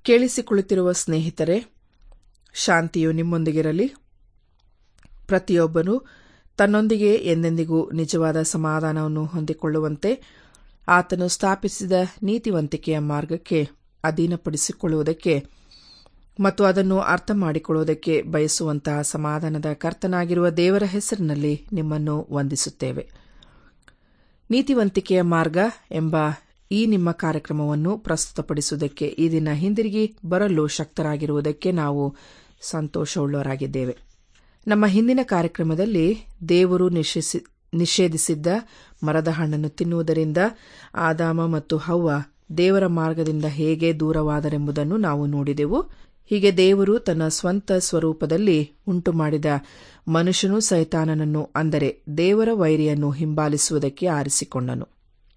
ಕೇಳಿಸಿಕೊಳ್ಳುತ್ತಿರುವ ಸ್ನೇಹಿತರೆ, ಶಾಂತಿಯು ನಿಮ್ಮೊಂದಿಗಿರಲಿ. ಪ್ರತಿಯೊಬ್ಬನು ತನ್ನೊಂದಿಗೆ ಎಂದೆಂದಿಗೂ ನಿಜವಾದ ಸಮಾಧಾನವನ್ನು ಹೊಂದಿಕೊಳ್ಳುವಂತೆ ಆತನು ಸ್ಥಾಪಿಸಿದ ನೀತಿವಂತಿಕೆಯ ಮಾರ್ಗಕ್ಕೆ ಅಧೀನಪಡಿಸಿಕೊಳ್ಳುವುದಕ್ಕೆ ಮತ್ತು ಅದನ್ನು ಅರ್ಥ ಮಾಡಿಕೊಳ್ಳುವುದಕ್ಕೆ ಬಯಸುವಂತಹ ಸಮಾಧಾನದ ಕರ್ತನಾಗಿರುವ ದೇವರ ಹೆಸರಿನಲ್ಲಿ ನಿಮ್ಮನ್ನು ವಂದಿಸುತ್ತೇವೆ. ನೀತಿವಂತಿಕೆಯ ಮಾರ್ಗ ಎಂಬ ಈ ನಿಮ್ಮ ಕಾರ್ಯಕ್ರಮವನ್ನು ಪ್ರಸ್ತುತಪಡಿಸುವುದಕ್ಕೆ ಈ ದಿನ ಹಿಂದಿರುಗಿ ಬರಲು ಶಕ್ತರಾಗಿರುವುದಕ್ಕೆ ನಾವು ಸಂತೋಷವುಳ್ಳವರಾಗಿದ್ದೇವೆ. ನಮ್ಮ ಹಿಂದಿನ ಕಾರ್ಯಕ್ರಮದಲ್ಲಿ ದೇವರು ನಿಷೇಧಿಸಿದ್ದ ಮರದ ಹಣ್ಣನ್ನು ತಿನ್ನುವುದರಿಂದ ಆದಾಮ ಮತ್ತು ಹವ್ವ ದೇವರ ಮಾರ್ಗದಿಂದ ಹೇಗೆ ದೂರವಾದರೆಂಬುದನ್ನು ನಾವು ನೋಡಿದೆವು. ಹೀಗೆ ದೇವರು ತನ್ನ ಸ್ವಂತ ಸ್ವರೂಪದಲ್ಲಿ ಉಂಟುಮಾಡಿದ ಮನುಷ್ಯನು ಸೈತಾನನನ್ನು, ಅಂದರೆ ದೇವರ ವೈರಿಯನ್ನು ಹಿಂಬಾಲಿಸುವುದಕ್ಕೆ ಆರಿಸಿಕೊಂಡನು.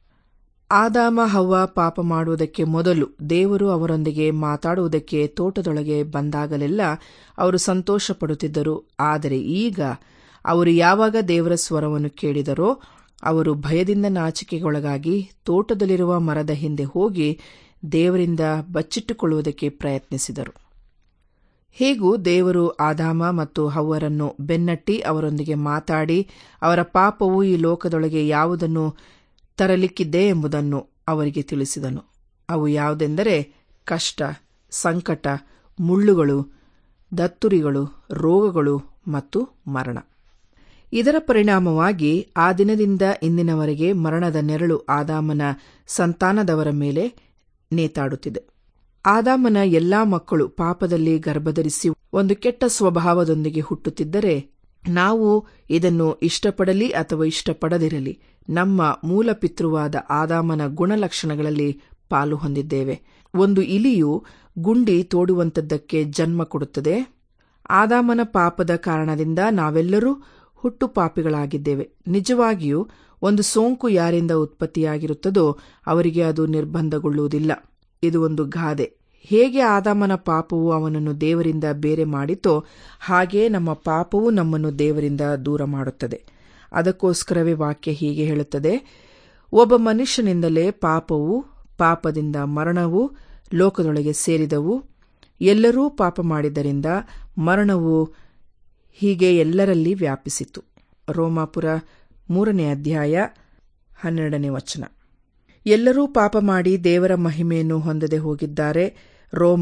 ಆದಾಮ ಹವ್ವ ಪಾಪ ಮಾಡುವುದಕ್ಕೆ ಮೊದಲು ದೇವರು ಅವರೊಂದಿಗೆ ಮಾತಾಡುವುದಕ್ಕೆ ತೋಟದೊಳಗೆ ಬಂದಾಗಲೆಲ್ಲ ಅವರು ಸಂತೋಷ ಪಡುತ್ತಿದ್ದರು. ಆದರೆ ಈಗ ಅವರು ಯಾವಾಗ ದೇವರ ಸ್ವರವನ್ನು ಕೇಳಿದರೋ ಅವರು ಭಯದಿಂದ ನಾಚಿಕೆಗೊಳಗಾಗಿ ತೋಟದಲ್ಲಿರುವ ಮರದ ಹಿಂದೆ ಹೋಗಿ ದೇವರಿಂದ ಬಚ್ಚಿಟ್ಟುಕೊಳ್ಳುವುದಕ್ಕೆ ಪ್ರಯತ್ನಿಸಿದರು. ಹೇಗೂ ದೇವರು ಆದಾಮ ಮತ್ತು ಹವ್ವರನ್ನು ಬೆನ್ನಟ್ಟಿ ಅವರೊಂದಿಗೆ ಮಾತಾಡಿ ಅವರ ಪಾಪವು ಈ ಲೋಕದೊಳಗೆ ಯಾವುದನ್ನು ತರಲಿಕ್ಕಿದೆ ಎಂಬುದನ್ನು ಅವರಿಗೆ ತಿಳಿಸಿದನು. ಅವು ಯಾವುದೆಂದರೆ ಕಷ್ಟ, ಸಂಕಟ, ಮುಳ್ಳುಗಳು, ದತ್ತುರಿಗಳು, ರೋಗಗಳು ಮತ್ತು ಮರಣ. ಇದರ ಪರಿಣಾಮವಾಗಿ ಆ ದಿನದಿಂದ ಇಂದಿನವರೆಗೆ ಮರಣದ ನೆರಳು ಆದಾಮನ ಸಂತಾನದವರ ಮೇಲೆ ನೇತಾಡುತ್ತಿದೆ. ಆದಾಮನ ಎಲ್ಲಾ ಮಕ್ಕಳು ಪಾಪದಲ್ಲಿ ಗರ್ಭಧರಿಸಿ ಒಂದು ಕೆಟ್ಟ ಸ್ವಭಾವದೊಂದಿಗೆ ಹುಟ್ಟುತ್ತಿದ್ದರೆ ನಾವು ಇದನ್ನು ಇಷ್ಟಪಡಲಿ ಅಥವಾ ಇಷ್ಟಪಡದಿರಲಿ ನಮ್ಮ ಮೂಲ ಪಿತೃವಾದ ಆದಾಮನ ಗುಣಲಕ್ಷಣಗಳಲ್ಲಿ ಪಾಲು ಹೊಂದಿದ್ದೇವೆ. ಒಂದು ಇಲಿಯು ಗುಂಡಿ ತೋಡುವಂತದ್ದಕ್ಕೆ ಜನ್ಮ ಕೊಡುತ್ತದೆ. ಆದಾಮನ ಪಾಪದ ಕಾರಣದಿಂದ ನಾವೆಲ್ಲರೂ ಹುಟ್ಟು ಪಾಪಿಗಳಾಗಿದ್ದೇವೆ. ನಿಜವಾಗಿಯೂ ಒಂದು ಸೋಂಕು ಯಾರಿಂದ ಉತ್ಪತ್ತಿಯಾಗಿರುತ್ತದೋ ಅವರಿಗೆ ಅದು ನಿರ್ಬಂಧಗೊಳ್ಳುವುದಿಲ್ಲ. ಇದು ಒಂದು ಗಾದೆ. ಹೇಗೆ ಆದಾಮನ ಪಾಪವು ಅವನನ್ನು ದೇವರಿಂದ ಬೇರೆ ಮಾಡಿತೋ ಹಾಗೆಯೇ ನಮ್ಮ ಪಾಪವು ನಮ್ಮನ್ನು ದೇವರಿಂದ ದೂರ ಮಾಡುತ್ತದೆ. ಅದಕ್ಕೋಸ್ಕರವೇ ವಾಕ್ಯ ಹೀಗೆ ಹೇಳುತ್ತದೆ, ಒಬ್ಬ ಮನುಷ್ಯನಿಂದಲೇ ಪಾಪವು, ಪಾಪದಿಂದ ಮರಣವು ಲೋಕದೊಳಗೆ ಸೇರಿದವು, ಎಲ್ಲರೂ ಪಾಪ ಮಾಡಿದ್ದರಿಂದ ಮರಣವು ಹೀಗೆ ಎಲ್ಲರಲ್ಲಿ ವ್ಯಾಪಿಸಿತು. ರೋಮಾಪುರ 3:12. ಎಲ್ಲರೂ ಪಾಪ ಮಾಡಿ ದೇವರ ಮಹಿಮೆಯನ್ನು ಹೊಂದದೆ ಹೋಗಿದ್ದಾರೆ. ರೋಮ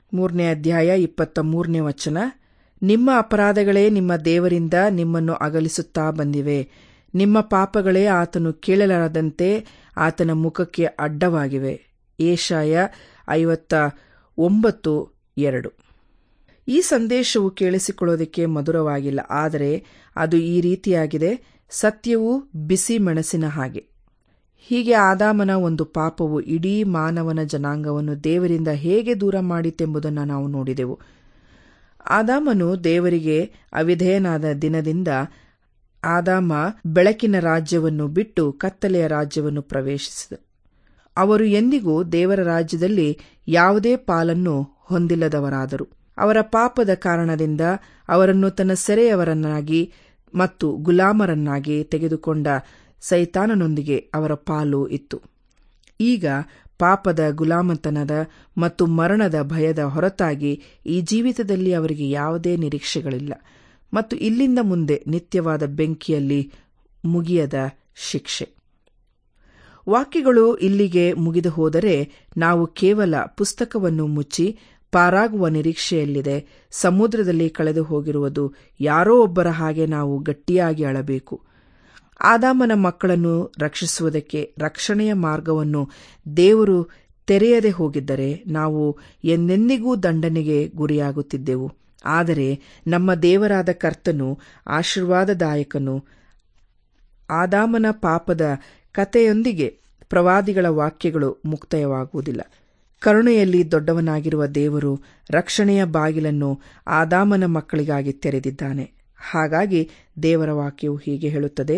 3:23. ನಿಮ್ಮ ಅಪರಾಧಗಳೇ ನಿಮ್ಮ ದೇವರಿಂದ ನಿಮ್ಮನ್ನು ಅಗಲಿಸುತ್ತಾ ಬಂದಿವೆ. ನಿಮ್ಮ ಪಾಪಗಳೇ ಆತನು ಕೇಳಲಾರದಂತೆ ಆತನ ಮುಖಕ್ಕೆ ಅಡ್ಡವಾಗಿವೆ. ಯೆಶಾಯ 59:2. ಈ ಸಂದೇಶವು ಕೇಳಿಸಿಕೊಳ್ಳೋದಕ್ಕೆ ಮಧುರವಾಗಿಲ್ಲ, ಆದರೆ ಅದು ಈ ರೀತಿಯಾಗಿದೆ. ಸತ್ಯವು ಬಿಸಿ ಮೆಣಸಿನ ಹಾಗೆ. ಹೀಗೆ ಆದಾಮನ ಒಂದು ಪಾಪವು ಇಡೀ ಮಾನವನ ಜನಾಂಗವನ್ನು ದೇವರಿಂದ ಹೇಗೆ ದೂರ ಮಾಡಿತೆಂಬುದನ್ನು ನಾವು ನೋಡಿದೆವು. ಆದಾಮನು ದೇವರಿಗೆ ಅವಿಧೇಯನಾದ ದಿನದಿಂದ ಆದಾಮ ಬೆಳಕಿನ ರಾಜ್ಯವನ್ನು ಬಿಟ್ಟು ಕತ್ತಲೆಯ ರಾಜ್ಯವನ್ನು ಪ್ರವೇಶಿಸಿದ. ಅವರು ಎಂದಿಗೂ ದೇವರ ರಾಜ್ಯದಲ್ಲಿ ಯಾವುದೇ ಪಾಲನ್ನು ಹೊಂದಿಲ್ಲದವರಾದರು. ಅವರ ಪಾಪದ ಕಾರಣದಿಂದ ಅವರನ್ನು ತನ್ನ ಸೆರೆಯವರನ್ನಾಗಿ ಮತ್ತು ಗುಲಾಮರನ್ನಾಗಿ ತೆಗೆದುಕೊಂಡ ಸೈತಾನನೊಂದಿಗೆ ಅವರ ಪಾಲು ಇತ್ತು. ಈಗ ಪಾಪದ ಗುಲಾಮತನದ ಮತ್ತು ಮರಣದ ಭಯದ ಹೊರತಾಗಿ ಈ ಜೀವಿತದಲ್ಲಿ ಅವರಿಗೆ ಯಾವುದೇ ನಿರೀಕ್ಷೆಗಳಿಲ್ಲ ಮತ್ತು ಇಲ್ಲಿಂದ ಮುಂದೆ ನಿತ್ಯವಾದ ಬೆಂಕಿಯಲ್ಲಿ ಮುಗಿಯದ ಶಿಕ್ಷೆ. ವಾಕ್ಯಗಳು ಇಲ್ಲಿಗೆ ಮುಗಿದು ಹೋದರೆ ನಾವು ಕೇವಲ ಪುಸ್ತಕವನ್ನು ಮುಚ್ಚಿ ಪಾರಾಗುವ ನಿರೀಕ್ಷೆಯಲ್ಲಿದೆ. ಸಮುದ್ರದಲ್ಲಿ ಕಳೆದು ಹೋಗಿರುವುದು ಯಾರೋ ಒಬ್ಬರ ಹಾಗೆ ನಾವು ಗಟ್ಟಿಯಾಗಿ ಅಳಬೇಕು. ಆದಾಮನ ಮಕ್ಕಳನ್ನು ರಕ್ಷಿಸುವುದಕ್ಕೆ ರಕ್ಷಣೆಯ ಮಾರ್ಗವನ್ನು ದೇವರು ತೆರೆಯದೆ ಹೋಗಿದ್ದರೆ ನಾವು ಎಂದೆಂದಿಗೂ ದಂಡನೆಗೆ ಗುರಿಯಾಗುತ್ತಿದ್ದೆವು. ಆದರೆ ನಮ್ಮ ದೇವರಾದ ಕರ್ತನು ಆಶೀರ್ವಾದದಾಯಕನು. ಆದಾಮನ ಪಾಪದ ಕಥೆಯೊಂದಿಗೆ ಪ್ರವಾದಿಗಳ ವಾಕ್ಯಗಳು ಮುಕ್ತಾಯವಾಗುವುದಿಲ್ಲ. ಕರುಣೆಯಲ್ಲಿ ದೊಡ್ಡವನಾಗಿರುವ ದೇವರು ರಕ್ಷಣೆಯ ಬಾಗಿಲನ್ನು ಆದಾಮನ ಮಕ್ಕಳಿಗಾಗಿ ತೆರೆದಿದ್ದಾನೆ. ಹಾಗಾಗಿ ದೇವರ ವಾಕ್ಯವು ಹೀಗೆ ಹೇಳುತ್ತದೆ,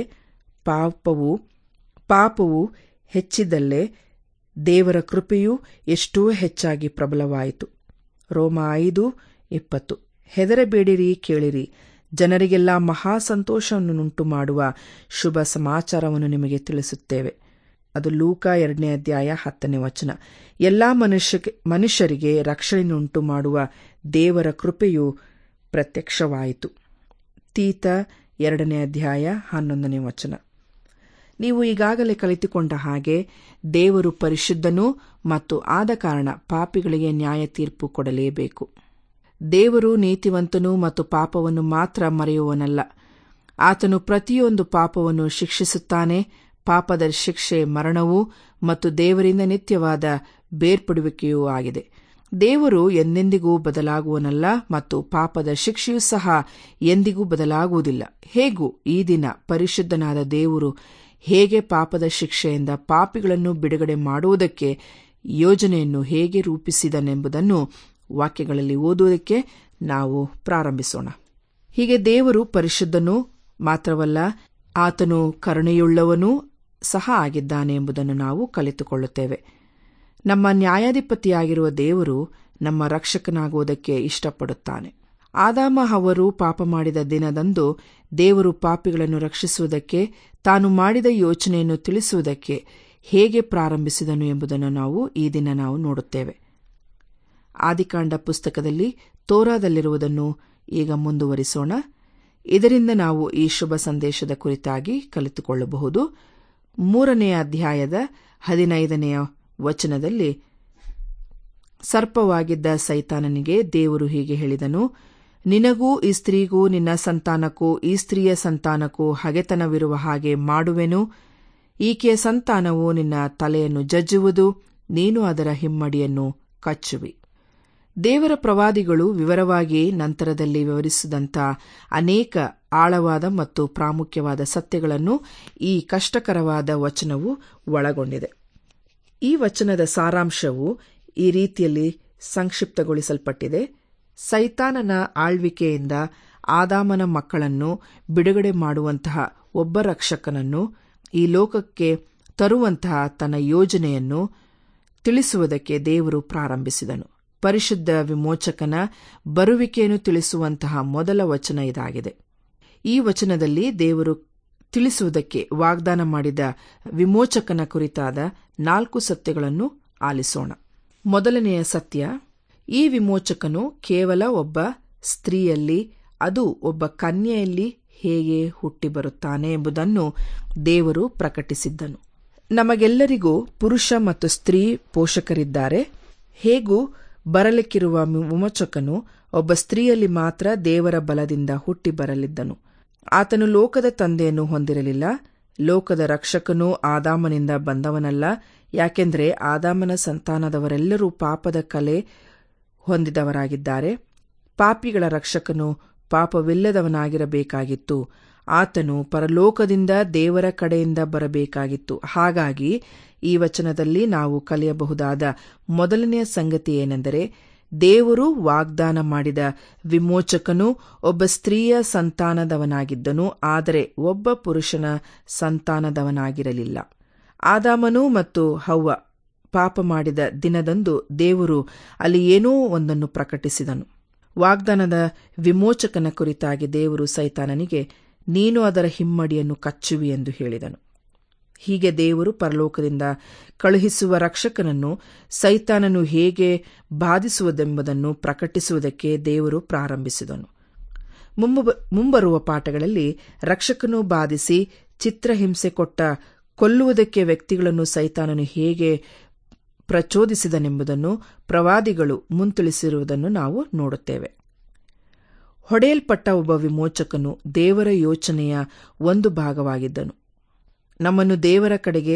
ಪಾಪವು ಹೆಚ್ಚಿದ್ದಲ್ಲೇ ದೇವರ ಕೃಪೆಯು ಎಷ್ಟೋ ಹೆಚ್ಚಾಗಿ ಪ್ರಬಲವಾಯಿತು. ರೋಮ 5:20. ಹೆದರಬೇಡಿರಿ, ಕೇಳಿರಿ, ಜನರಿಗೆಲ್ಲ ಮಹಾ ಸಂತೋಷವನ್ನುಂಟು ಮಾಡುವ ಶುಭ ಸಮಾಚಾರವನ್ನು ನಿಮಗೆ ತಿಳಿಸುತ್ತೇವೆ. ಅದು ಲೂಕ 2ನೇ ಅಧ್ಯಾಯ 10ನೇ ವಚನ. ಎಲ್ಲಾ ಮನುಷ್ಯರಿಗೆ ರಕ್ಷಣೆಯುಂಟು ಮಾಡುವ ದೇವರ ಕೃಪೆಯು ಪ್ರತ್ಯಕ್ಷವಾಯಿತು. ತೀತ 2ನೇ ಅಧ್ಯಾಯ 11ನೇ ವಚನ. ನೀವು ಈಗಾಗಲೇ ಕಲಿತುಕೊಂಡ ಹಾಗೆ ದೇವರು ಪರಿಶುದ್ಧನೂ ಮತ್ತು ಆದ ಕಾರಣ ಪಾಪಿಗಳಿಗೆ ನ್ಯಾಯ ತೀರ್ಪು ಕೊಡಲೇಬೇಕು. ದೇವರು ನೀತಿವಂತನೂ ಮತ್ತು ಪಾಪವನ್ನು ಮಾತ್ರ ಮರೆಯುವವನಲ್ಲ. ಆತನು ಪ್ರತಿಯೊಂದು ಪಾಪವನ್ನು ಶಿಕ್ಷಿಸುತ್ತಾನೆ. ಪಾಪದ ಶಿಕ್ಷೆ ಮರಣವೂ ಮತ್ತು ದೇವರಿಂದ ನಿತ್ಯವಾದ ಬೇರ್ಪಡುವಿಕೆಯೂ ಆಗಿದೆ. ದೇವರು ಎಂದೆಂದಿಗೂ ಬದಲಾಗುವನಲ್ಲ ಮತ್ತು ಪಾಪದ ಶಿಕ್ಷೆಯೂ ಸಹ ಎಂದಿಗೂ ಬದಲಾಗುವುದಿಲ್ಲ. ಹೇಗೂ ಈ ದಿನ ಪರಿಶುದ್ಧನಾದ ದೇವರು ಹೇಗೆ ಪಾಪದ ಶಿಕ್ಷೆಯಿಂದ ಪಾಪಿಗಳನ್ನು ಬಿಡುಗಡೆ ಮಾಡುವುದಕ್ಕೆ ಯೋಜನೆಯನ್ನು ಹೇಗೆ ರೂಪಿಸಿದನೆಂಬುದನ್ನು ವಾಕ್ಯಗಳಲ್ಲಿ ಓದುವುದಕ್ಕೆ ನಾವು ಪ್ರಾರಂಭಿಸೋಣ. ಹೀಗೆ ದೇವರು ಪರಿಶುದ್ಧನೂ ಮಾತ್ರವಲ್ಲ, ಆತನು ಕರುಣೆಯುಳ್ಳವನೂ ಸಹ ಆಗಿದ್ದಾನೆ ಎಂಬುದನ್ನು ನಾವು ಕಲಿತುಕೊಳ್ಳುತ್ತೇವೆ. ನಮ್ಮ ನ್ಯಾಯಾಧಿಪತಿಯಾಗಿರುವ ದೇವರು ನಮ್ಮ ರಕ್ಷಕನಾಗುವುದಕ್ಕೆ ಇಷ್ಟಪಡುತ್ತಾನೆ. ಆದಾಮ ಅವರು ಪಾಪ ಮಾಡಿದ ದಿನದಂದು ದೇವರು ಪಾಪಿಗಳನ್ನು ರಕ್ಷಿಸುವುದಕ್ಕೆ ತಾನು ಮಾಡಿದ ಯೋಚನೆಯನ್ನು ತಿಳಿಸುವುದಕ್ಕೆ ಹೇಗೆ ಪ್ರಾರಂಭಿಸಿದನು ಎಂಬುದನ್ನು ನಾವು ಈ ದಿನ ನಾವು ನೋಡುತ್ತೇವೆ. ಆದಿಕಾಂಡ ಪುಸ್ತಕದಲ್ಲಿ ತೋರಾದಲ್ಲಿರುವುದನ್ನು ಈಗ ಮುಂದುವರಿಸೋಣ. ಇದರಿಂದ ನಾವು ಈ ಶುಭ ಸಂದೇಶದ ಕುರಿತಾಗಿ ಕಲಿತುಕೊಳ್ಳಬಹುದು. 3ನೇ ಅಧ್ಯಾಯದ 15ನೇ ವಚನದಲ್ಲಿ, ಸರ್ಪವಾಗಿದ್ದ ಸೈತಾನನಿಗೆ ದೇವರು ಹೀಗೆ ಹೇಳಿದನು, ನಿನಗೂ ಈ ಸ್ತ್ರೀಗೂ ನಿನ್ನ ಸಂತಾನಕ್ಕೂ ಈ ಸ್ತ್ರೀಯ ಸಂತಾನಕ್ಕೂ ಹಗೆತನವಿರುವ ಹಾಗೆ ಮಾಡುವೆನು. ಈಕೆಯ ಸಂತಾನವು ನಿನ್ನ ತಲೆಯನ್ನು ಜಜ್ಜುವುದು, ನೀನು ಅದರ ಹಿಮ್ಮಡಿಯನ್ನು ಕಚ್ಚುವಿ. ದೇವರ ಪ್ರವಾದಿಗಳು ವಿವರವಾಗಿ ನಂತರದಲ್ಲಿ ವಿವರಿಸಿದಂಥ ಅನೇಕ ಆಳವಾದ ಮತ್ತು ಪ್ರಾಮುಖ್ಯವಾದ ಸತ್ಯಗಳನ್ನು ಈ ಕಷ್ಟಕರವಾದ ವಚನವು ಒಳಗೊಂಡಿದೆ. ಈ ವಚನದ ಸಾರಾಂಶವು ಈ ರೀತಿಯಲ್ಲಿ ಸಂಕ್ಷಿಪ್ತಗೊಳಿಸಲ್ಪಟ್ಟಿದೆ. ಸೈತಾನನ ಆಳ್ವಿಕೆಯಿಂದ ಆದಾಮನ ಮಕ್ಕಳನ್ನು ಬಿಡುಗಡೆ ಮಾಡುವಂತಹ ಒಬ್ಬ ರಕ್ಷಕನನ್ನು ಈ ಲೋಕಕ್ಕೆ ತರುವಂತಹ ತನ್ನ ಯೋಜನೆಯನ್ನು ತಿಳಿಸುವುದಕ್ಕೆ ದೇವರು ಪ್ರಾರಂಭಿಸಿದನು. ಪರಿಶುದ್ಧ ವಿಮೋಚಕನ ಬರುವಿಕೆಯನ್ನು ತಿಳಿಸುವಂತಹ ಮೊದಲ ವಚನ ಇದಾಗಿದೆ. ಈ ವಚನದಲ್ಲಿ ದೇವರು ತಿಳಿಸುವುದಕ್ಕೆ ವಾಗ್ದಾನ ಮಾಡಿದ ವಿಮೋಚಕನ ಕುರಿತಾದ 4 ಸತ್ಯಗಳನ್ನು ಆಲಿಸೋಣ. ಮೊದಲನೆಯ ಸತ್ಯ, ಈ ವಿಮೋಚಕನು ಕೇವಲ ಒಬ್ಬ ಸ್ತ್ರೀಯಲ್ಲಿ, ಅದು ಒಬ್ಬ ಕನ್ಯೆಯಲ್ಲಿ ಹೇಗೆ ಹುಟ್ಟಿ ಬರುತ್ತಾನೆ ಎಂಬುದನ್ನು ದೇವರು ಪ್ರಕಟಿಸಿದ್ದನು. ನಮಗೆಲ್ಲರಿಗೂ ಪುರುಷ ಮತ್ತು ಸ್ತ್ರೀ ಪೋಷಕರಿದ್ದಾರೆ. ಹೇಗೂ ಬರಲಿಕ್ಕಿರುವ ವಿಮೋಚಕನು ಒಬ್ಬ ಸ್ತ್ರೀಯಲ್ಲಿ ಮಾತ್ರ ದೇವರ ಬಲದಿಂದ ಹುಟ್ಟಿ ಬರಲಿದ್ದನು. ಆತನು ಲೋಕದ ತಂದೆಯನ್ನು ಹೊಂದಿರಲಿಲ್ಲ. ಲೋಕದ ರಕ್ಷಕನೂ ಆದಾಮನಿಂದ ಬಂದವನಲ್ಲ. ಯಾಕೆಂದರೆ ಆದಾಮನ ಸಂತಾನದವರೆಲ್ಲರೂ ಪಾಪದ ಕಲೆ ಹೊಂದಿದವರಾಗಿದ್ದಾರೆ. ಪಾಪಿಗಳ ರಕ್ಷಕನು ಪಾಪವಿಲ್ಲದವನಾಗಿರಬೇಕಾಗಿತ್ತು. ಆತನು ಪರಲೋಕದಿಂದ ದೇವರ ಕಡೆಯಿಂದ ಬರಬೇಕಾಗಿತ್ತು. ಹಾಗಾಗಿ ಈ ವಚನದಲ್ಲಿ ನಾವು ಕಲಿಯಬಹುದಾದ ಮೊದಲನೆಯ ಸಂಗತಿ ಏನೆಂದರೆ, ದೇವರು ವಾಗ್ದಾನ ಮಾಡಿದ ವಿಮೋಚಕನು ಒಬ್ಬ ಸ್ತ್ರೀಯ ಸಂತಾನದವನಾಗಿದ್ದನು, ಆದರೆ ಒಬ್ಬ ಪುರುಷನ ಸಂತಾನದವನಾಗಿರಲಿಲ್ಲ. ಆದಾಮನು ಮತ್ತು ಹವ್ವ ಪಾಪ ಮಾಡಿದ ದಿನದಂದು ದೇವರು ಅಲ್ಲಿ ಏನೋ ಒಂದನ್ನು ಪ್ರಕಟಿಸಿದನು. ವಾಗ್ದಾನದ ವಿಮೋಚಕನ ಕುರಿತಾಗಿ ದೇವರು ಸೈತಾನನಿಗೆ, ನೀನು ಅದರ ಹಿಮ್ಮಡಿಯನ್ನು ಕಚ್ಚುವಿ ಎಂದು ಹೇಳಿದನು. ಹೀಗೆ ದೇವರು ಪರಲೋಕದಿಂದ ಕಳುಹಿಸುವ ರಕ್ಷಕನನ್ನು ಸೈತಾನನು ಹೇಗೆ ಬಾಧಿಸುವುದೆಂಬುದನ್ನು ಪ್ರಕಟಿಸುವುದಕ್ಕೆ ದೇವರು ಪ್ರಾರಂಭಿಸಿದನು. ಮುಂಬರುವ ಪಾಠಗಳಲ್ಲಿ ರಕ್ಷಕನು ಬಾಧಿಸಿ ಚಿತ್ರಹಿಂಸೆ ಕೊಟ್ಟ ಕೊಲ್ಲುವುದಕ್ಕೆ ವ್ಯಕ್ತಿಗಳನ್ನು ಸೈತಾನನು ಹೇಗೆ ಪ್ರಚೋದಿಸಿದನೆಂಬುದನ್ನು ಪ್ರವಾದಿಗಳು ಮುಂತಿಳಿಸಿರುವುದನ್ನು ನಾವು ನೋಡುತ್ತೇವೆ. ಹೊಡೆಯಲ್ಪಟ್ಟ ಒಬ್ಬ ವಿಮೋಚಕನು ದೇವರ ಯೋಚನೆಯ ಒಂದು ಭಾಗವಾಗಿದ್ದನು. ನಮ್ಮನ್ನು ದೇವರ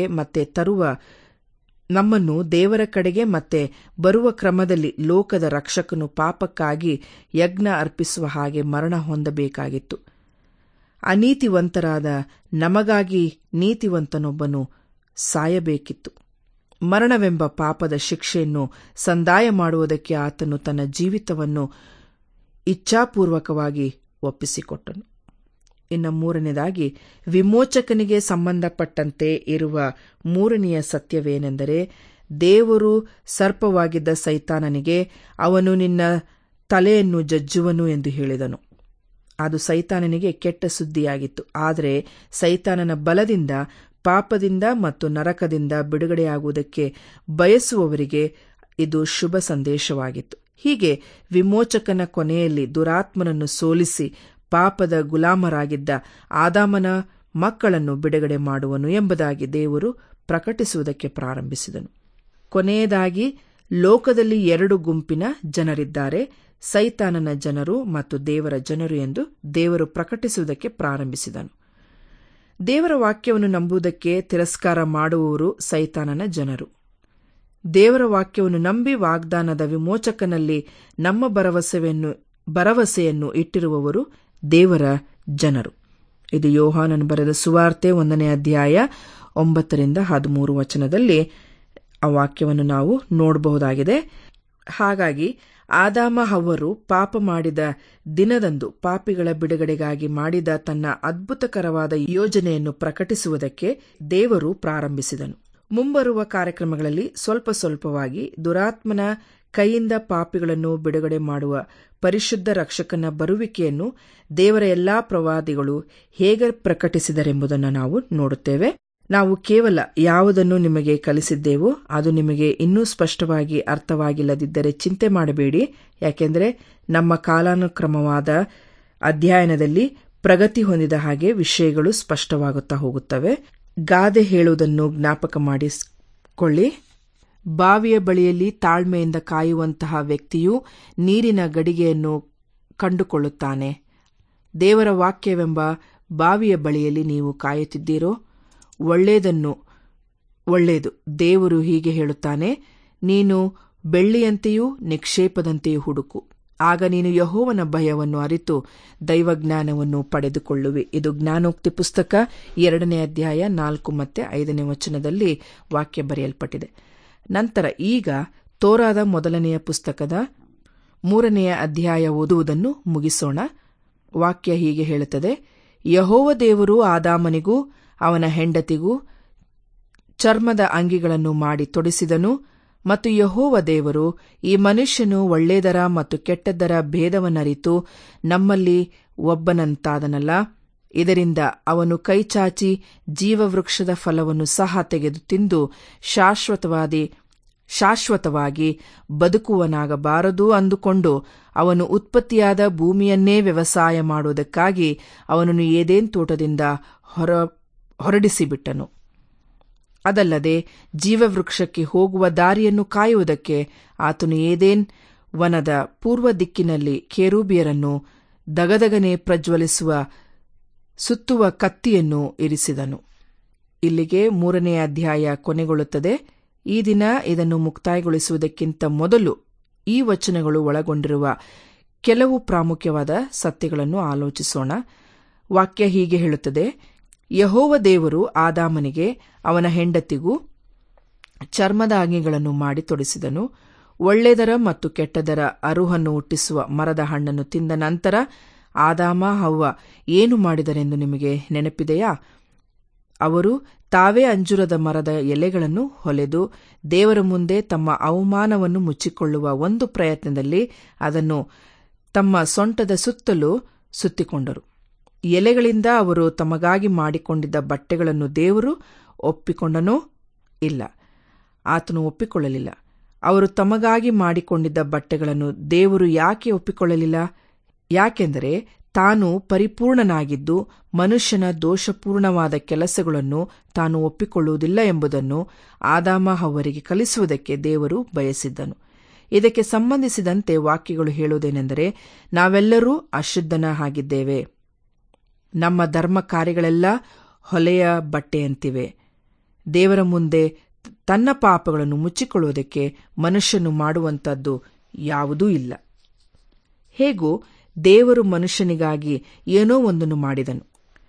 ಕಡೆಗೆ ಮತ್ತೆ ಬರುವ ಕ್ರಮದಲ್ಲಿ ಲೋಕದ ರಕ್ಷಕನು ಪಾಪಕ್ಕಾಗಿ ಯಜ್ಞ ಅರ್ಪಿಸುವ ಹಾಗೆ ಮರಣ ಹೊಂದಬೇಕಾಗಿತ್ತು. ಅನೀತಿವಂತರಾದ ನಮಗಾಗಿ ನೀತಿವಂತನೊಬ್ಬನು ಸಾಯಬೇಕಿತ್ತು. ಮರಣವೆಂಬ ಪಾಪದ ಶಿಕ್ಷೆಯನ್ನು ಸಂದಾಯ ಮಾಡುವುದಕ್ಕೆ ಆತನು ತನ್ನ ಜೀವಿತವನ್ನು ಇಚ್ಛಾಪೂರ್ವಕವಾಗಿ ಒಪ್ಪಿಸಿಕೊಟ್ಟನು. ಇನ್ನು ಮೂರನೇದಾಗಿ, ವಿಮೋಚಕನಿಗೆ ಸಂಬಂಧಪಟ್ಟಂತೆ ಇರುವ ಮೂರನೆಯ ಸತ್ಯವೇನೆಂದರೆ, ದೇವರು ಸರ್ಪವಾಗಿದ್ದ ಸೈತಾನನಿಗೆ, ಅವನು ನಿನ್ನ ತಲೆಯನ್ನು ಜಜ್ಜುವನು ಎಂದು ಹೇಳಿದನು. ಅದು ಸೈತಾನನಿಗೆ ಕೆಟ್ಟ ಸುದ್ದಿಯಾಗಿತ್ತು. ಆದರೆ ಸೈತಾನನ ಬಲದಿಂದ ಪಾಪದಿಂದ ಮತ್ತು ನರಕದಿಂದ ಬಿಡುಗಡೆಯಾಗುವುದಕ್ಕೆ ಬಯಸುವವರಿಗೆ ಇದು ಶುಭ ಸಂದೇಶವಾಗಿತ್ತು. ಹೀಗೆ ವಿಮೋಚಕನ ಕೊನೆಯಲ್ಲಿ ದುರಾತ್ಮನನ್ನು ಸೋಲಿಸಿ ಪಾಪದ ಗುಲಾಮರಾಗಿದ್ದ ಆದಾಮನ ಮಕ್ಕಳನ್ನು ಬಿಡುಗಡೆ ಮಾಡುವನು ಎಂಬುದಾಗಿ ದೇವರು ಪ್ರಕಟಿಸುವುದಕ್ಕೆ ಪ್ರಾರಂಭಿಸಿದನು. ಕೊನೆಯದಾಗಿ ಲೋಕದಲ್ಲಿ 2 ಗುಂಪಿನ ಜನರಿದ್ದಾರೆ, ಸೈತಾನನ ಜನರು ಮತ್ತು ದೇವರ ಜನರು ಎಂದು ದೇವರು ಪ್ರಕಟಿಸುವುದಕ್ಕೆ ಪ್ರಾರಂಭಿಸಿದನು. ದೇವರ ವಾಕ್ಯವನ್ನು ನಂಬುವುದಕ್ಕೆ ತಿರಸ್ಕಾರ ಮಾಡುವವರು ಸೈತಾನನ ಜನರು. ದೇವರ ವಾಕ್ಯವನ್ನು ನಂಬಿ ವಾಗ್ದಾನದ ವಿಮೋಚಕನಲ್ಲಿ ನಮ್ಮ ಭರವಸೆಯನ್ನು ಇಟ್ಟಿರುವವರು ದೇವರ ಜನರು. ಇದು ಯೋಹಾನನು ಬರೆದ ಸುವಾರ್ತೆ 1ನೇ ಅಧ್ಯಾಯ 9-13 ಆ ವಾಕ್ಯವನ್ನು ನಾವು ನೋಡಬಹುದಾಗಿದೆ. ಹಾಗಾಗಿ ಆದಾಮ ಹವ್ವರು ಪಾಪ ಮಾಡಿದ ದಿನದಂದು ಪಾಪಿಗಳ ಬಿಡುಗಡೆಗಾಗಿ ಮಾಡಿದ ತನ್ನ ಅದ್ಭುತಕರವಾದ ಯೋಜನೆಯನ್ನು ಪ್ರಕಟಿಸುವುದಕ್ಕೆ ದೇವರು ಪ್ರಾರಂಭಿಸಿದನು. ಮುಂಬರುವ ಕಾರ್ಯಕ್ರಮಗಳಲ್ಲಿ ಸ್ವಲ್ಪವಾಗಿ ದುರಾತ್ಮನ ಕೈಯಿಂದ ಪಾಪಿಗಳನ್ನು ಬಿಡುಗಡೆ ಮಾಡುವ ಪರಿಶುದ್ಧ ರಕ್ಷಕನ ಬರುವಿಕೆಯನ್ನು ದೇವರ ಎಲ್ಲಾ ಪ್ರವಾದಿಗಳು ಹೇಗೆ ಪ್ರಕಟಿಸಿದರೆಂಬುದನ್ನು ನಾವು ನೋಡುತ್ತೇವೆ. ನಾವು ಕೇವಲ ಯಾವುದನ್ನು ನಿಮಗೆ ಕಲಿಸಿದ್ದೇವೋ ಅದು ನಿಮಗೆ ಇನ್ನೂ ಸ್ಪಷ್ಟವಾಗಿ ಅರ್ಥವಾಗಿಲ್ಲದಿದ್ದರೆ ಚಿಂತೆ ಮಾಡಬೇಡಿ. ಯಾಕೆಂದರೆ ನಮ್ಮ ಕಾಲಾನುಕ್ರಮವಾದ ಅಧ್ಯಯನದಲ್ಲಿ ಪ್ರಗತಿ ಹೊಂದಿದ ಹಾಗೆ ವಿಷಯಗಳು ಸ್ಪಷ್ಟವಾಗುತ್ತಾ ಹೋಗುತ್ತವೆ. ಗಾದೆ ಹೇಳುವುದನ್ನು ಜ್ಞಾಪಕ ಮಾಡಿಕೊಳ್ಳಿ. ಬಾವಿಯ ಬಳಿಯಲ್ಲಿ ತಾಳ್ಮೆಯಿಂದ ಕಾಯುವಂತಹ ವ್ಯಕ್ತಿಯು ನೀರಿನ ಗಡಿಗೆಯನ್ನು ಕಂಡುಕೊಳ್ಳುತ್ತಾನೆ. ದೇವರ ವಾಕ್ಯವೆಂಬ ಬಾವಿಯ ಬಳಿಯಲ್ಲಿ ನೀವು ಕಾಯುತ್ತಿದ್ದೀರೋ? ಒಳ್ಳೆಯದು. ದೇವರು ಹೀಗೆ ಹೇಳುತ್ತಾನೆ, ನೀನು ಬೆಳ್ಳಿಯಂತೆಯೂ ನಿಕ್ಷೇಪದಂತೆಯೂ ಹುಡುಕು, ಆಗ ನೀನು ಯೆಹೋವನ ಭಯವನ್ನು ಅರಿತು ದೈವಜ್ಞಾನವನ್ನು ಪಡೆದುಕೊಳ್ಳುವಿ. ಇದು ಜ್ಞಾನೋಕ್ತಿ ಪುಸ್ತಕ 2ನೇ ಅಧ್ಯಾಯ 4 ಮತ್ತು 5 ವಾಕ್ಯ ಬರೆಯಲ್ಪಟ್ಟಿದೆ. ನಂತರ ಈಗ ತೋರಾದ 1ನೇ ಪುಸ್ತಕದ 3ನೇ ಅಧ್ಯಾಯ ಓದುವುದನ್ನು ಮುಗಿಸೋಣ. ವಾಕ್ಯ ಹೀಗೆ ಹೇಳುತ್ತದೆ, ಯೆಹೋವ ದೇವರು ಆದಾಮನಿಗೂ ಅವನ ಹೆಂಡತಿಗೂ ಚರ್ಮದ ಅಂಗಿಗಳನ್ನು ಮಾಡಿ ತೊಡಿಸಿದನು. ಮತ್ತು ಯೆಹೋವ ದೇವರು, ಈ ಮನುಷ್ಯನು ಒಳ್ಳೆಯದರ ಮತ್ತು ಕೆಟ್ಟದ್ದರ ಭೇದವನ್ನರಿತು ನಮ್ಮಲ್ಲಿ ಒಬ್ಬನಂತಾದನಲ್ಲ. ಇದರಿಂದ ಅವನು ಕೈಚಾಚಿ ಜೀವವೃಕ್ಷದ ಫಲವನ್ನು ಸಹ ತೆಗೆದು ತಿಂದು ಶಾಶ್ವತವಾಗಿ ಬದುಕುವನಾಗಬಾರದು ಅಂದುಕೊಂಡು ಅವನು ಉತ್ಪತ್ತಿಯಾದ ಭೂಮಿಯನ್ನೇ ವ್ಯವಸಾಯ ಮಾಡುವುದಕ್ಕಾಗಿ ಅವನನ್ನು ಏದೇನ್ ತೋಟದಿಂದ ಹೊರಡಿಸಿಬಿಟ್ಟನು. ಅದಲ್ಲದೆ ಜೀವವೃಕ್ಷಕ್ಕೆ ಹೋಗುವ ದಾರಿಯನ್ನು ಕಾಯುವುದಕ್ಕೆ ಆತನು ಏದೇನ್ ವನದ ಪೂರ್ವ ದಿಕ್ಕಿನಲ್ಲಿ ಕೆರೂಬಿಯರನ್ನು ದಗದಗನೆ ಪ್ರಜ್ವಲಿಸುವ ಸುತ್ತುವ ಕತ್ತಿಯನ್ನು ಇರಿಸಿದನು. ಇಲ್ಲಿಗೆ 3ನೇ ಅಧ್ಯಾಯ ಕೊನೆಗೊಳ್ಳುತ್ತದೆ. ಈ ದಿನ ಇದನ್ನು ಮುಕ್ತಾಯಗೊಳಿಸುವುದಕ್ಕಿಂತ ಮೊದಲು ಈ ವಚನಗಳು ಒಳಗೊಂಡಿರುವ ಕೆಲವು ಪ್ರಾಮುಖ್ಯವಾದ ಸತ್ಯಗಳನ್ನು ಆಲೋಚಿಸೋಣ. ವಾಕ್ಯ ಹೀಗೆ ಹೇಳುತ್ತದೆ, ಯೆಹೋವ ದೇವರು ಆದಾಮನಿಗೆ ಅವನ ಹೆಂಡತಿಗೂ ಚರ್ಮದ ಅಂಗಿಗಳನ್ನು ಮಾಡಿ ತೊಡಿಸಿದನು. ಒಳ್ಳೆಯದರ ಮತ್ತು ಕೆಟ್ಟದರ ಅರುಹನ್ನು ಹುಟ್ಟಿಸುವ ಮರದ ಹಣ್ಣನ್ನು ತಿಂದ ನಂತರ ಆದಾಮ ಹವ್ವ ಏನು ಮಾಡಿದರೆಂದು ನಿಮಗೆ ನೆನಪಿದೆಯಾ? ಅವರು ತಾವೇ ಅಂಜೂರದ ಮರದ ಎಲೆಗಳನ್ನು ಹೊಲೆದು ದೇವರ ಮುಂದೆ ತಮ್ಮ ಅವಮಾನವನ್ನು ಮುಚ್ಚಿಕೊಳ್ಳುವ ಒಂದು ಪ್ರಯತ್ನದಲ್ಲಿ ಅದನ್ನು ತಮ್ಮ ಸೊಂಟದ ಸುತ್ತಲೂ ಸುತ್ತಿಕೊಂಡರು. ಎಲೆಗಳಿಂದ ಅವರು ತಮಗಾಗಿ ಮಾಡಿಕೊಂಡಿದ್ದ ಬಟ್ಟೆಗಳನ್ನು ದೇವರು ಒಪ್ಪಿಕೊಂಡನೋ? ಇಲ್ಲ, ಆತನು ಒಪ್ಪಿಕೊಳ್ಳಲಿಲ್ಲ. ಅವರು ತಮಗಾಗಿ ಮಾಡಿಕೊಂಡಿದ್ದ ಬಟ್ಟೆಗಳನ್ನು ದೇವರು ಯಾಕೆ ಒಪ್ಪಿಕೊಳ್ಳಲಿಲ್ಲ? ಯಾಕೆಂದರೆ ತಾನು ಪರಿಪೂರ್ಣನಾಗಿದ್ದು ಮನುಷ್ಯನ ದೋಷಪೂರ್ಣವಾದ ಕೆಲಸಗಳನ್ನು ತಾನು ಒಪ್ಪಿಕೊಳ್ಳುವುದಿಲ್ಲ ಎಂಬುದನ್ನು ಆದಾಮ ಹವ್ವರಿಗೆ ಕಲಿಸುವುದಕ್ಕೆ ದೇವರು ಬಯಸಿದ್ದನು. ಇದಕ್ಕೆ ಸಂಬಂಧಿಸಿದಂತೆ ವಾಕ್ಯಗಳು ಹೇಳುವುದೇನೆಂದರೆ, ನಾವೆಲ್ಲರೂ ಅಶುದ್ಧನ ಹಾಗಿದ್ದೇವೆ. ನಮ್ಮ ಧರ್ಮ ಕಾರ್ಯಗಳೆಲ್ಲ ಹೊಲೆಯ ಬಟ್ಟೆಯಂತಿವೆ. ದೇವರ ಮುಂದೆ ತನ್ನ ಪಾಪಗಳನ್ನು ಮುಚ್ಚಿಕೊಳ್ಳುವುದಕ್ಕೆ ಮನುಷ್ಯನು ಮಾಡುವಂಥದ್ದು ಯಾವುದೂ ಇಲ್ಲ. ಹೇಗೂ ದೇವರು ಮನುಷ್ಯನಿಗಾಗಿ ಏನೋ ಒಂದನ್ನು ಮಾಡಿದನು.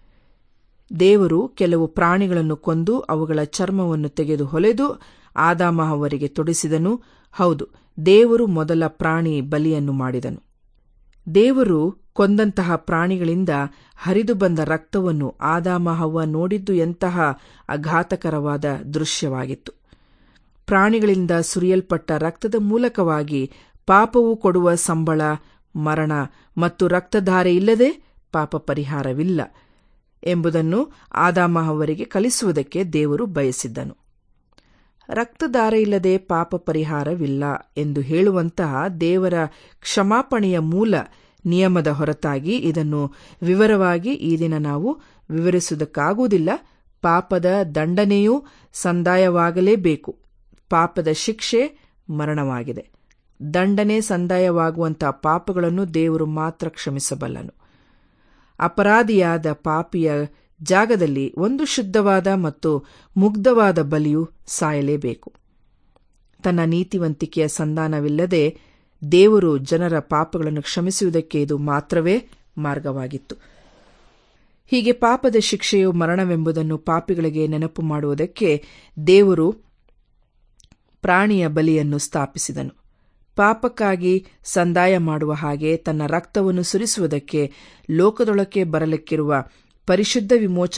ದೇವರು ಕೆಲವು ಪ್ರಾಣಿಗಳನ್ನು ಕೊಂದು ಅವುಗಳ ಚರ್ಮವನ್ನು ತೆಗೆದು ಹೊಲೆದು ಆದಾಮ ಹವ್ವರಿಗೆ ತೊಡಿಸಿದನು. ಹೌದು, ದೇವರು ಮೊದಲ ಪ್ರಾಣಿ ಬಲಿಯನ್ನು ಮಾಡಿದನು. ದೇವರು ಕೊಂದಂತಹ ಪ್ರಾಣಿಗಳಿಂದ ಹರಿದು ಬಂದ ರಕ್ತವನ್ನು ಆದಾಮ ಹವ್ವ ನೋಡಿದ್ದು ಎಂತಹ ಆಘಾತಕರವಾದ ದೃಶ್ಯವಾಗಿತ್ತು. ಪ್ರಾಣಿಗಳಿಂದ ಸುರಿಯಲ್ಪಟ್ಟ ರಕ್ತದ ಮೂಲಕವಾಗಿ ಪಾಪವು ಕೊಡುವ ಸಂಬಳ ಮರಣ ಮತ್ತು ರಕ್ತಧಾರೆ ಇಲ್ಲದೆ ಪಾಪ ಪರಿಹಾರವಿಲ್ಲ. ಎಂಬುದನ್ನು ಆದಾಮ ಹವ್ವರಿಗೆ ಕಲಿಸುವುದಕ್ಕೆ ದೇವರು ಬಯಸಿದ್ದನು. ರಕ್ತಧಾರೆ ಇಲ್ಲದೆ ಪಾಪ ಪರಿಹಾರವಿಲ್ಲ ಎಂದು ಹೇಳುವಂತಹ ದೇವರ ಕ್ಷಮಾಪಣೆಯ ಮೂಲ ನಿಯಮದ ಹೊರತಾಗಿ ಇದನ್ನು ವಿವರವಾಗಿ ಈ ದಿನ ನಾವು ವಿವರಿಸುವುದಕ್ಕಾಗುವುದಿಲ್ಲ. ಪಾಪದ ದಂಡನೆಯೂ ಸಂದಾಯವಾಗಲೇಬೇಕು. ಪಾಪದ ಶಿಕ್ಷೆ ಮರಣವಾಗಿದೆ. ದಂಡನೆ ಸಂದಾಯವಾಗುವಂತಹ ಪಾಪಗಳನ್ನು ದೇವರು ಮಾತ್ರ ಕ್ಷಮಿಸಬಲ್ಲನು. ಅಪರಾಧಿಯಾದ ಪಾಪಿಯ ಜಾಗದಲ್ಲಿ ಒಂದು ಶುದ್ಧವಾದ ಮತ್ತು ಮುಗ್ಧವಾದ ಬಲಿಯು ಸಾಯಲೇಬೇಕು. ತನ್ನ ನೀತಿವಂತಿಕೆಯ ಸಂಧಾನವಿಲ್ಲದೆ ದೇವರು ಜನರ ಪಾಪಗಳನ್ನು ಕ್ಷಮಿಸುವುದಕ್ಕೆ ಇದು ಮಾತ್ರವೇ ಮಾರ್ಗವಾಗಿತ್ತು. ಹೀಗೆ ಪಾಪದ ಶಿಕ್ಷೆಯು ಮರಣವೆಂಬುದನ್ನು ಪಾಪಿಗಳಿಗೆ ನೆನಪು ಮಾಡುವುದಕ್ಕೆ ದೇವರು ಪ್ರಾಣಿಯ ಬಲಿಯನ್ನು ಸ್ಥಾಪಿಸಿದನು. ಪಾಪಕ್ಕಾಗಿ ಸಂದಾಯ ಮಾಡುವ ಹಾಗೆ ತನ್ನ ರಕ್ತವನ್ನು ಸುರಿಸುವುದಕ್ಕೆ ಲೋಕದೊಳಕ್ಕೆ ಬರಲಿಕ್ಕಿರುವ ಪರಿಶುದ್ಧ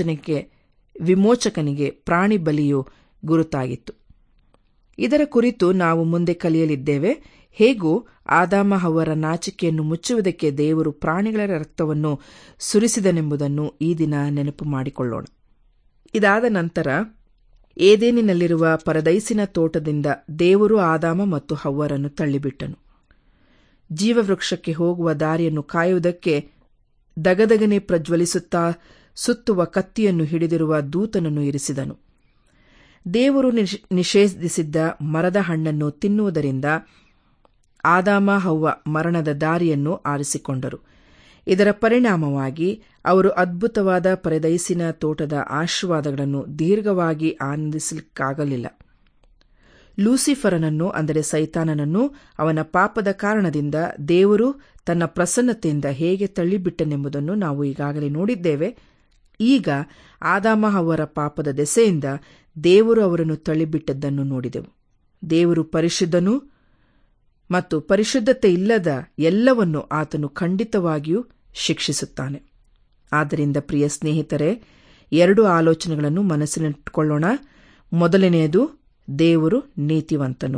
ವಿಮೋಚಕನಿಗೆ ಪ್ರಾಣಿ ಬಲಿಯು ಗುರುತಾಗಿತ್ತು. ಇದರ ಕುರಿತು ನಾವು ಮುಂದೆ ಕಲಿಯಲಿದ್ದೇವೆ. ಹೇಗೂ ಆದಾಮ ಹವ್ವರ ನಾಚಿಕೆಯನ್ನು ಮುಚ್ಚುವುದಕ್ಕೆ ದೇವರು ಪ್ರಾಣಿಗಳ ರಕ್ತವನ್ನು ಸುರಿಸಿದನೆಂಬುದನ್ನು ಈ ದಿನ ನೆನಪು ಮಾಡಿಕೊಳ್ಳೋಣ. ಇದಾದ ನಂತರ ಏದೇನಿನಲ್ಲಿರುವ ಪರದೈಸಿನ ತೋಟದಿಂದ ದೇವರು ಆದಾಮ ಮತ್ತು ಹವ್ವರನ್ನು ತಳ್ಳಿಬಿಟ್ಟನು. ಜೀವವೃಕ್ಷಕ್ಕೆ ಹೋಗುವ ದಾರಿಯನ್ನು ಕಾಯುವುದಕ್ಕೆ ದಗದಗನೆ ಪ್ರಜ್ವಲಿಸುತ್ತಾ ಸುತ್ತುವ ಕತ್ತಿಯನ್ನು ಹಿಡಿದಿರುವ ದೂತನನ್ನು ಇರಿಸಿದನು. ದೇವರು ನಿಷೇಧಿಸಿದ್ದ ಮರದ ಹಣ್ಣನ್ನು ತಿನ್ನುವುದರಿಂದ ಆದಾಮ ಹವ್ವ ಮರಣದ ದಾರಿಯನ್ನು ಆರಿಸಿಕೊಂಡರು. ಇದರ ಪರಿಣಾಮವಾಗಿ ಅವರು ಅದ್ಭುತವಾದ ಪರದೈಸಿನ ತೋಟದ ಆಶೀರ್ವಾದಗಳನ್ನು ದೀರ್ಘವಾಗಿ ಆನಂದಿಸಲಿಕ್ಕಾಗಲಿಲ್ಲ. ಲೂಸಿಫರನನ್ನು, ಅಂದರೆ ಸೈತಾನನನ್ನು, ಅವನ ಪಾಪದ ಕಾರಣದಿಂದ ದೇವರು ತನ್ನ ಪ್ರಸನ್ನತೆಯಿಂದ ಹೇಗೆ ತಳ್ಳಿಬಿಟ್ಟನೆಂಬುದನ್ನು ನಾವು ಈಗಾಗಲೇ ನೋಡಿದ್ದೇವೆ. ಈಗ ಆದಾಮ ಹವ್ವರ ಪಾಪದ ದೆಸೆಯಿಂದ ದೇವರು ಅವರನ್ನು ತಳ್ಳಿಬಿಟ್ಟದ್ದನ್ನು ನೋಡಿದೆವು. ದೇವರು ಪರಿಶುದ್ಧನು ಮತ್ತು ಪರಿಶುದ್ಧತೆ ಇಲ್ಲದ ಎಲ್ಲವನ್ನು ಆತನು ಖಂಡಿತವಾಗಿಯೂ ಶಿಕ್ಷಿಸುತ್ತಾನೆ. ಆದ್ದರಿಂದ ಪ್ರಿಯ ಸ್ನೇಹಿತರೆ, 2 ಆಲೋಚನೆಗಳನ್ನು ಮನಸ್ಸಿನಲ್ಲಿಟ್ಟುಕೊಳ್ಳೋಣ. ಮೊದಲನೆಯದು, ದೇವರು ನೀತಿವಂತನು.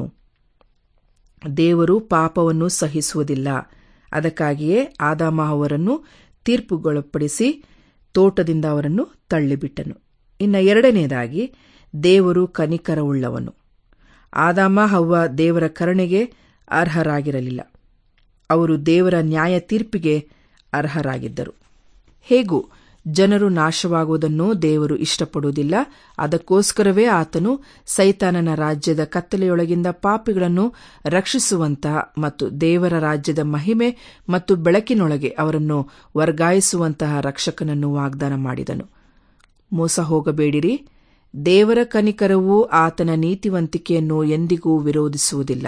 ದೇವರು ಪಾಪವನ್ನು ಸಹಿಸುವುದಿಲ್ಲ. ಅದಕ್ಕಾಗಿಯೇ ಆದಾಮ ಅವರನ್ನು ತೀರ್ಪುಗೊಳಪಡಿಸಿ ತೋಟದಿಂದ ಅವರನ್ನು ತಳ್ಳಿಬಿಟ್ಟನು. ಇನ್ನು ಎರಡನೆಯದಾಗಿ, ದೇವರು ಕನಿಕರವುಳ್ಳವನು. ಆದಾಮ ಹವ್ವ ದೇವರ ಕರುಣೆಗೆ ಅರ್ಹರಾಗಿರಲಿಲ್ಲ. ಅವರು ದೇವರ ನ್ಯಾಯ ತೀರ್ಪಿಗೆ ಅರ್ಹರಾಗಿದ್ದರು. ಹೇಗೂ ಜನರು ನಾಶವಾಗುವುದನ್ನು ದೇವರು ಇಷ್ಟಪಡುವುದಿಲ್ಲ. ಅದಕ್ಕೋಸ್ಕರವೇ ಆತನು ಸೈತಾನನ ರಾಜ್ಯದ ಕತ್ತಲೆಯೊಳಗಿಂದ ಪಾಪಿಗಳನ್ನು ರಕ್ಷಿಸುವಂತಹ ಮತ್ತು ದೇವರ ರಾಜ್ಯದ ಮಹಿಮೆ ಮತ್ತು ಬೆಳಕಿನೊಳಗೆ ಅವರನ್ನು ವರ್ಗಾಯಿಸುವಂತಹ ರಕ್ಷಕನನ್ನು ವಾಗ್ದಾನ ಮಾಡಿದನು. ಮೋಸ ಹೋಗಬೇಡಿರಿ. ದೇವರ ಕನಿಕರವು ಆತನ ನೀತಿವಂತಿಕೆಯನ್ನು ಎಂದಿಗೂ ವಿರೋಧಿಸುವುದಿಲ್ಲ.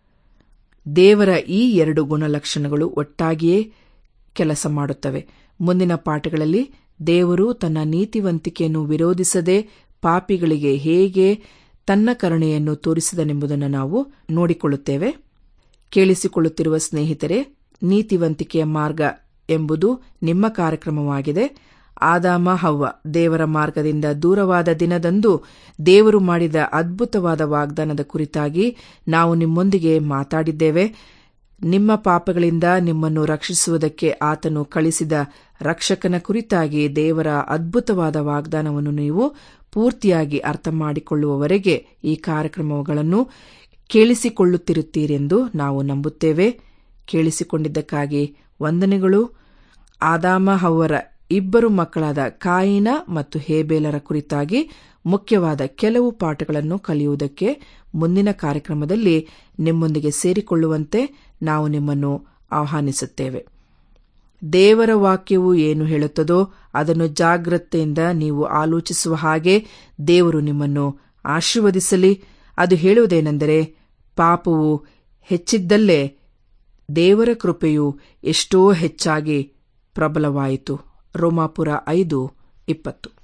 ದೇವರ ಈ 2 ಗುಣಲಕ್ಷಣಗಳು ಒಟ್ಟಾಗಿಯೇ ಕೆಲಸ ಮಾಡುತ್ತವೆ. ಮುಂದಿನ ಪಾಠಗಳಲ್ಲಿ ದೇವರು ತನ್ನ ನೀತಿವಂತಿಕೆಯನ್ನು ವಿರೋಧಿಸದೆ ಪಾಪಿಗಳಿಗೆ ಹೇಗೆ ತನ್ನ ಕರುಣೆಯನ್ನು ತೋರಿಸಿದನೆಂಬುದನ್ನು ನಾವು ನೋಡಿಕೊಳ್ಳುತ್ತೇವೆ. ಕೇಳಿಸಿಕೊಳ್ಳುತ್ತಿರುವ ಸ್ನೇಹಿತರೆ, ನೀತಿವಂತಿಕೆಯ ಮಾರ್ಗ ಎಂಬುದು ನಿಮ್ಮ ಕಾರ್ಯಕ್ರಮವಾಗಿದೆ. ಆದಾಮ ಹವ್ವ ದೇವರ ಮಾರ್ಗದಿಂದ ದೂರವಾದ ದಿನದಂದು ದೇವರು ಮಾಡಿದ ಅದ್ಭುತವಾದ ವಾಗ್ದಾನದ ಕುರಿತಾಗಿ ನಾವು ನಿಮ್ಮೊಂದಿಗೆ ಮಾತಾಡಿದ್ದೇವೆ. ನಿಮ್ಮ ಪಾಪಗಳಿಂದ ನಿಮ್ಮನ್ನು ರಕ್ಷಿಸುವುದಕ್ಕೆ ಆತನು ಕಳಿಸಿದ ರಕ್ಷಕನ ಕುರಿತಾಗಿ ದೇವರ ಅದ್ಭುತವಾದ ವಾಗ್ದಾನವನ್ನು ನೀವು ಪೂರ್ತಿಯಾಗಿ ಅರ್ಥ ಮಾಡಿಕೊಳ್ಳುವವರೆಗೆ ಈ ಕಾರ್ಯಕ್ರಮಗಳನ್ನು ಕೇಳಿಸಿಕೊಳ್ಳುತ್ತಿರುತ್ತೀರೆಂದು ನಾವು ನಂಬುತ್ತೇವೆ. ಕೇಳಿಸಿಕೊಂಡಿದ್ದಕ್ಕಾಗಿ ವಂದನೆಗಳು. ಆದಾಮ ಹವ್ವರ 2 ಮಕ್ಕಳಾದ ಕಾಯಿನ ಮತ್ತು ಹೇಬೇಲರ ಕುರಿತಾಗಿ ಮುಖ್ಯವಾದ ಕೆಲವು ಪಾಠಗಳನ್ನು ಕಲಿಯುವುದಕ್ಕೆ ಮುಂದಿನ ಕಾರ್ಯಕ್ರಮದಲ್ಲಿ ನಿಮ್ಮೊಂದಿಗೆ ಸೇರಿಕೊಳ್ಳುವಂತೆ ನಾವು ನಿಮ್ಮನ್ನು ಆಹ್ವಾನಿಸುತ್ತೇವೆ. ದೇವರ ವಾಕ್ಯವು ಏನು ಹೇಳುತ್ತದೋ ಅದನ್ನು ಜಾಗ್ರತೆಯಿಂದ ನೀವು ಆಲೋಚಿಸುವ ಹಾಗೆ ದೇವರು ನಿಮ್ಮನ್ನು ಆಶೀರ್ವದಿಸಲಿ. ಅದು ಹೇಳುವುದೇನೆಂದರೆ, ಪಾಪವು ಹೆಚ್ಚಿದ್ದಲ್ಲೇ ದೇವರ ಕೃಪೆಯು ಎಷ್ಟೋ ಹೆಚ್ಚಾಗಿ ಪ್ರಬಲವಾಯಿತು. ರೋಮಾಪುರ 5:20.